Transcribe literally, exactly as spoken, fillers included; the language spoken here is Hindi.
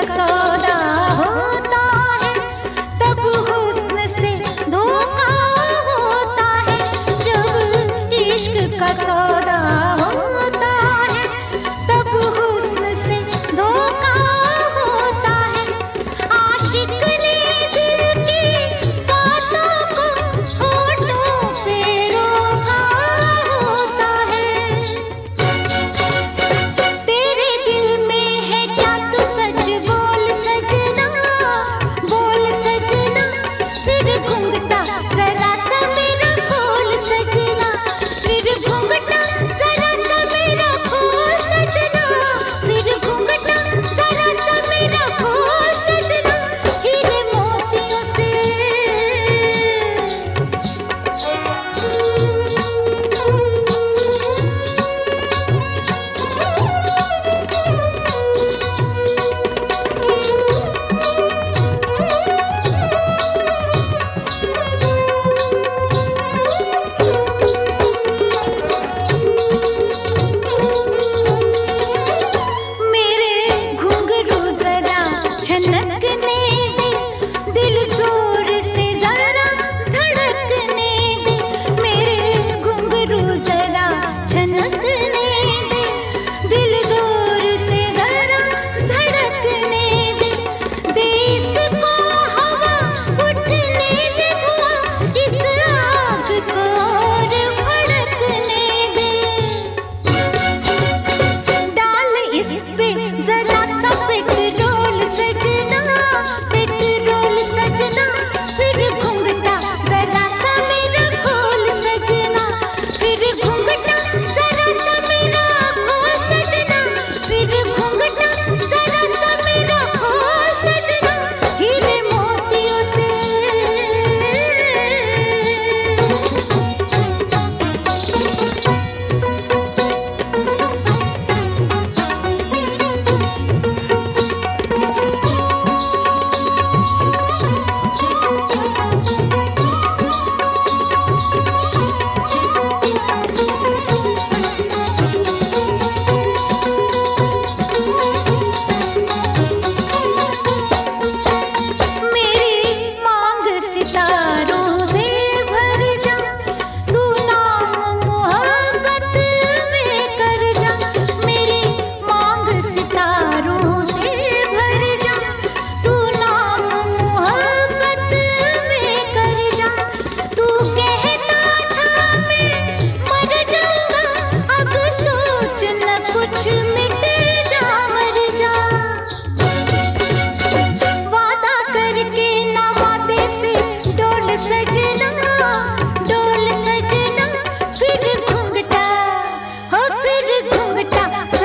सौदा होता है, तब हुस्न से धोखा होता है। जब इश्क का सौदा होता है, तब हुस्न से धोखा होता है। आशिक ने दिल की बातों को होठों पे रोका होता है। तेरे दिल में है क्या तू सच बोल सजना, बोल सजना। फिर घूंघटा जरा सा मेरा खोल सजना, फिर घूंघटा जरा सा मेरा खोल सजना, फिर घूंघटा जरा सा मेरा खोल सजना। हीरे मोतियों से मेरे घुंघरू जरा छनकने दे, दिल जोर से जरा धड़कने दे। मेरे घुंघरू जरा छनकने दे, दिल जोर से जरा धड़कने दे। दे इसको हवा उठने दे, धुआं इस आग को और भड़कने दे। डाल इस पे जरा सा पेट्रोल सजना, पेट्रोल सजना। फिर घूंघटा जरा सा मेरा खोल सजना, फिर घूंघटा जरा सा मेरा खोल सजना, फिर घूंघटा जरा सा मेरा खोल सजना। हीरे मोतियों से मेरी मांग सितारों से भर जा, तू नाम मोहब्बत में कर जा। मेरी मांग सितारों से भर जा, तू नाम मोहब्बत में कर जा। तू कहता था मैं मर जाऊंगा, अब सोच न कुछ मिट जा, मर जा। वादा करके ना वादे से डोल सजना, डोल सजना। फिर घूंघटा हो फिर घूंघटा